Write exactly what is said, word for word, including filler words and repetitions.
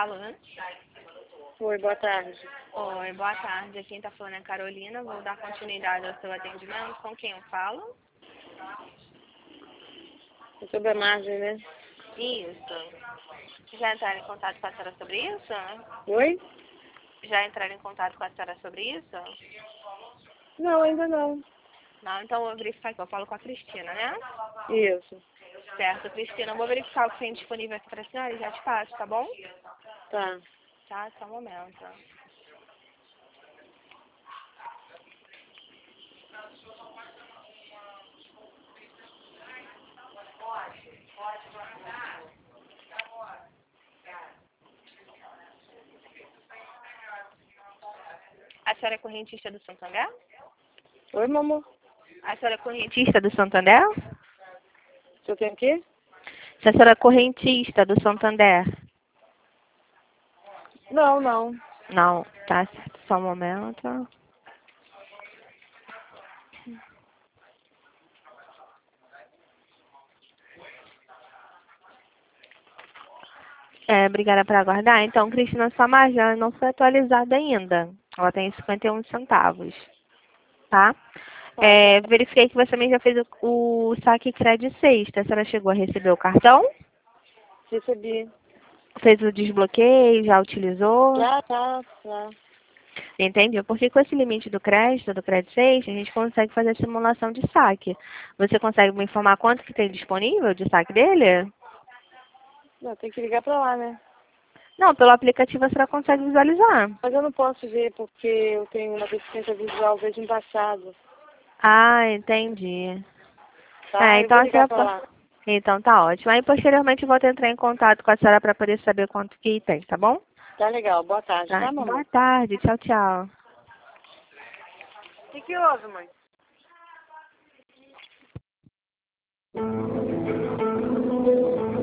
falo, né? Oi, boa tarde. Oi, boa tarde. Quem tá falando é a Carolina. Vou dar continuidade ao seu atendimento. Com quem eu falo? É sobre a margem, né? Isso. Já entraram em contato com a senhora sobre isso? Oi? Já entraram em contato com a senhora sobre isso? Não, ainda não. Não, então eu vou verificar aqui. Eu falo com a Cristina, né? Isso. Certo, Cristina. Eu vou verificar o que tem disponível aqui pra senhora e já te passo, tá bom? Tá. Tá, só um momento. A senhora é correntista do Santander? Oi, meu amor. A senhora é correntista do Santander? Você tem o quê? Se a senhora é correntista do Santander? Não, não. Não, tá certo. Só um momento. É, obrigada por aguardar. Então, Cristina, sua margem ela não foi atualizada ainda. Ela tem cinquenta e um centavos. Tá? É, verifiquei que você também já fez o, o saque crédito sexta. A senhora chegou a receber o cartão? Recebi. Fez o desbloqueio? Já utilizou? Já, tá, já. Entendeu? Porque com esse limite do crédito, do crédito seis, a gente consegue fazer a simulação de saque. Você consegue me informar quanto que tem disponível de saque dele? Não, tem que ligar pra lá, né? Não, pelo aplicativo a senhora consegue visualizar. Mas eu não posso ver porque eu tenho uma deficiência visual desde o passado. Ah, entendi. Tá? É, Eu vou então a ligar senhora... pra po- lá. Então tá ótimo. Aí posteriormente eu vou entrar em contato com a senhora para poder saber quanto que tem, tá bom? Tá legal. Boa tarde, Tá. tá, mamãe? Boa tarde. Tchau, tchau. O que que houve, mãe?